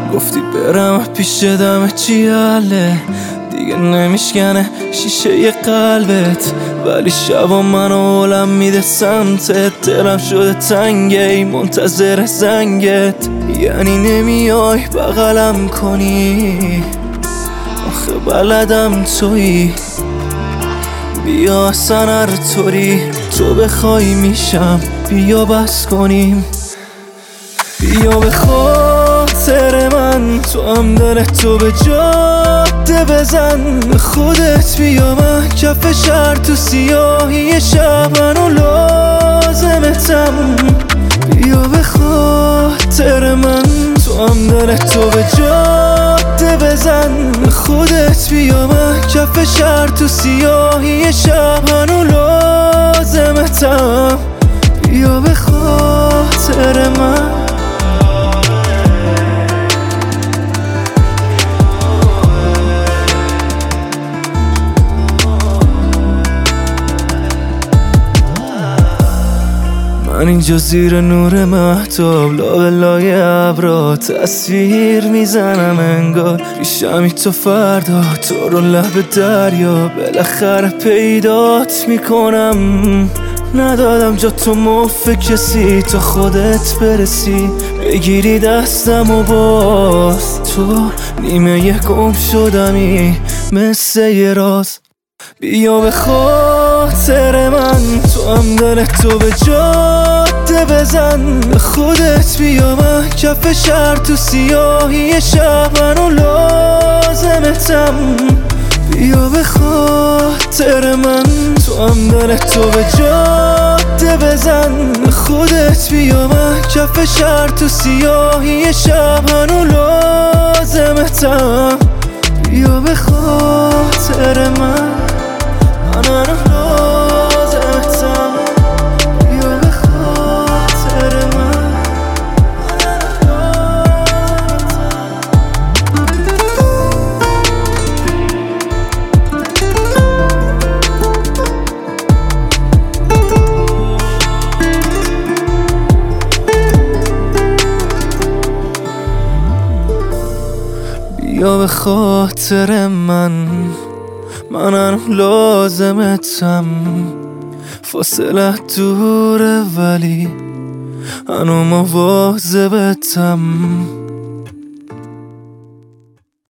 گفتی برم پیش دم چیاله دیگه نمیشکنه شیشه ی قلبت، ولی شبا منو علم میده سمتت. دلم شده تنگه منتظر زنگت، یعنی نمیای بغلم کنی؟ آخه بلدم تویی، بیا اصلا هر طوری تو بخوای میشم، بیا بس کنیم. بیا به خاطر من تو هم دلتو به جاده بزن، به خودت بیا من کف شهر تو سیاهی شب منو لازمتم. بیا به خاطر من تو هم دلتو به جاده بزن، به خودت بیا من کف شهر تو سیاهی شب منو لازمتم. بیا به خاطر من. من اینجا زیر نور مهتاب لابلای ابرا تصویر میزنم انگار پیشمی تو فردا، تو رو لب دریا بالاخره پیدات میکنم. ندادم جا تو مف کسی تا خودت برسی، بگیری دستم و باز تو نیمه یه گم شدمی مثل یه راز. بیا به خاطر من تو هم دلتو به جاده بزن، به خودت بیا من کف شهر تو سیاهی شب منو لازمتم. بیا به خاطر من تو هم دلتو به جاده بزن، به خودت بیا من کف شهر تو سیاهی شب منو لازمتم. بیا به خاطر من بیا به خاطر منم لازمتم. فاصلت دوره ولی هنو مواظبتم.